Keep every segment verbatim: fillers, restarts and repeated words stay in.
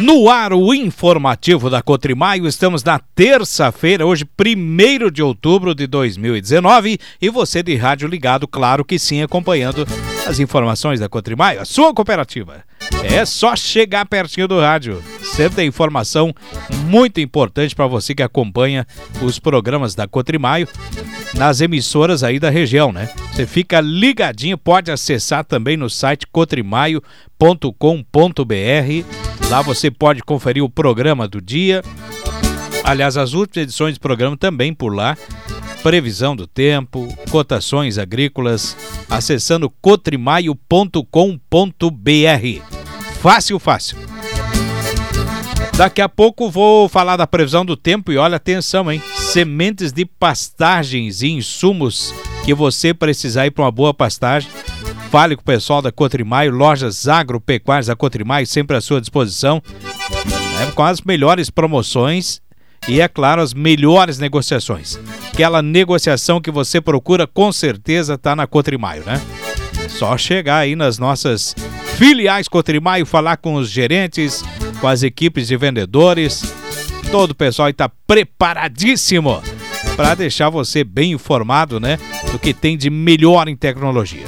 No ar, o informativo da Cotrimaio. Estamos na terça-feira, hoje, primeiro de outubro de dois mil e dezenove, e você de rádio ligado, claro que sim, acompanhando as informações da Cotrimaio, a sua cooperativa. É só chegar pertinho do rádio. Sempre tem informação muito importante para você que acompanha os programas da Cotrimaio nas emissoras aí da região, né? Você fica ligadinho, pode acessar também no site cotrimaio ponto com ponto br. Lá você pode conferir o programa do dia. Aliás, as últimas edições do programa também por lá. Previsão do tempo, cotações agrícolas, acessando cotrimaio ponto com ponto br. Fácil, fácil. Daqui a pouco vou falar da previsão do tempo e olha, atenção, hein? Sementes de pastagens e insumos que você precisar ir para uma boa pastagem. Fale com o pessoal da Cotrimaio, lojas agropecuárias da Cotrimaio, sempre à sua disposição, né, com as melhores promoções e, é claro, as melhores negociações. Aquela negociação que você procura, com certeza, está na Cotrimaio, né? Só chegar aí nas nossas filiais Cotrimaio, falar com os gerentes, com as equipes de vendedores. Todo o pessoal está preparadíssimo para deixar você bem informado, né, do que tem de melhor em tecnologia.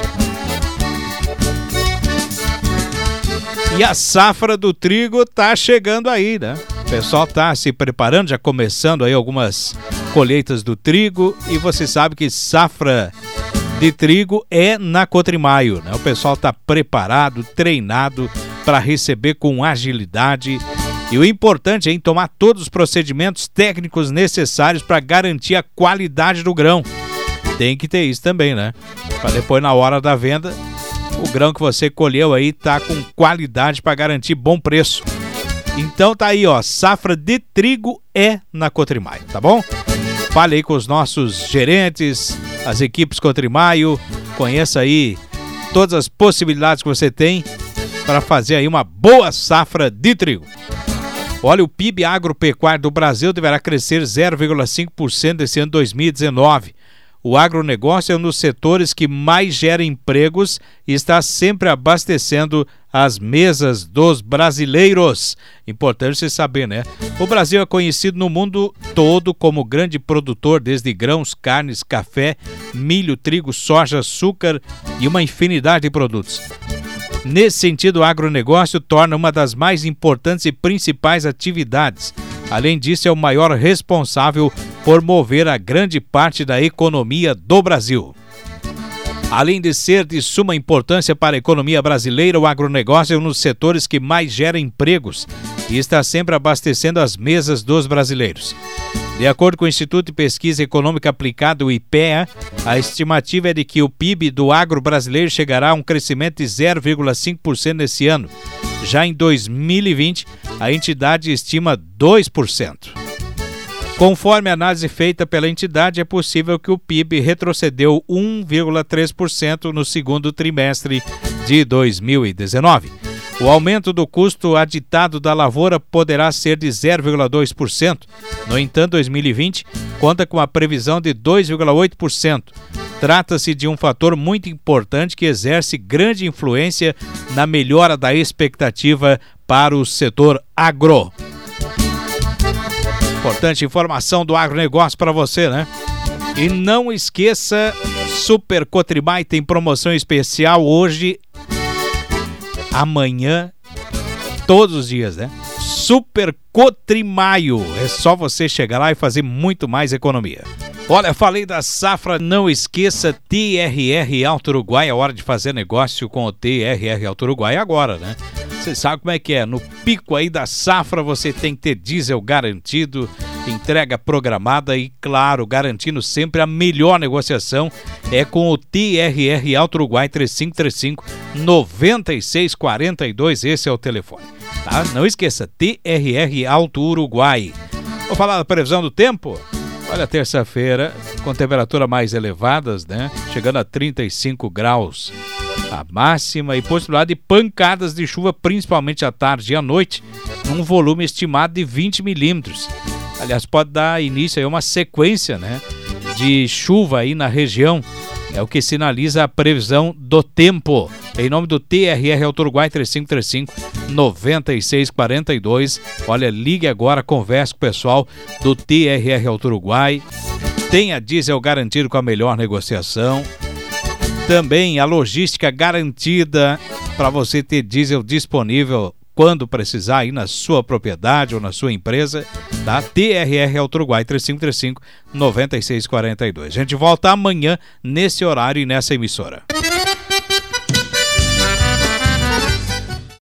E a safra do trigo tá chegando aí, né? O pessoal tá se preparando, já começando aí algumas colheitas do trigo, e você sabe que safra de trigo é na Cotrimaio, né? O pessoal tá preparado, treinado para receber com agilidade, e o importante é tomar todos os procedimentos técnicos necessários para garantir a qualidade do grão. Tem que ter isso também, né? Para depois, na hora da venda, o grão que você colheu aí tá com qualidade para garantir bom preço. Então tá aí, ó, safra de trigo é na Cotrimaio, tá bom? Fale aí com os nossos gerentes, as equipes Cotrimaio, conheça aí todas as possibilidades que você tem para fazer aí uma boa safra de trigo. Olha, o P I B agropecuário do Brasil deverá crescer zero vírgula cinco por cento esse ano dois mil e dezenove. O agronegócio é um dos setores que mais gera empregos e está sempre abastecendo as mesas dos brasileiros. Importante você saber, né? O Brasil é conhecido no mundo todo como grande produtor, desde grãos, carnes, café, milho, trigo, soja, açúcar e uma infinidade de produtos. Nesse sentido, o agronegócio torna uma das mais importantes e principais atividades. Além disso, é o maior responsável por mover a grande parte da economia do Brasil. Além de ser de suma importância para a economia brasileira, o agronegócio é um dos setores que mais gera empregos e está sempre abastecendo as mesas dos brasileiros. De acordo com o Instituto de Pesquisa Econômica Aplicada, o I P E A, a estimativa é de que o P I B do agro brasileiro chegará a um crescimento de zero vírgula cinco por cento nesse ano. Já em dois mil e vinte, a entidade estima dois por cento. Conforme a análise feita pela entidade, é possível que o P I B retrocedeu um vírgula três por cento no segundo trimestre de dois mil e dezenove. O aumento do custo aditado da lavoura poderá ser de zero vírgula dois por cento. No entanto, dois mil e vinte conta com a previsão de dois vírgula oito por cento. Trata-se de um fator muito importante que exerce grande influência na melhora da expectativa para o setor agro. Importante informação do agronegócio para você, né? E não esqueça, Super Cotrimaio tem promoção especial hoje, amanhã, todos os dias, né? Super Cotrimaio. É só você chegar lá e fazer muito mais economia. Olha, falei da safra, não esqueça, T R R Auto Uruguai, é hora de fazer negócio com o T R R Auto Uruguai agora, né? Você sabe como é que é, no pico aí da safra você tem que ter diesel garantido, entrega programada e, claro, garantindo sempre a melhor negociação é com o T R R Auto Uruguai. Três cinco três cinco, nove seis quatro dois, esse é o telefone, tá? Não esqueça, T R R Auto Uruguai. Vou falar da previsão do tempo. Olha, terça-feira, com temperatura mais elevadas, né? Chegando a trinta e cinco graus a máxima e possibilidade de pancadas de chuva, principalmente à tarde e à noite, num volume estimado de vinte milímetros. Aliás, pode dar início a uma sequência, né, de chuva aí na região É o que sinaliza a previsão do tempo. Em nome do T R R Auto Uruguai, três cinco três cinco, nove seis quatro dois. Olha, ligue agora, converse com o pessoal do T R R Auto Uruguai. Tenha diesel garantido com a melhor negociação. Também a logística garantida para você ter diesel disponível quando precisar aí na sua propriedade ou na sua empresa, tá? T R R Auto Uruguai, três cinco três cinco, nove seis quatro dois. A gente volta amanhã nesse horário e nessa emissora.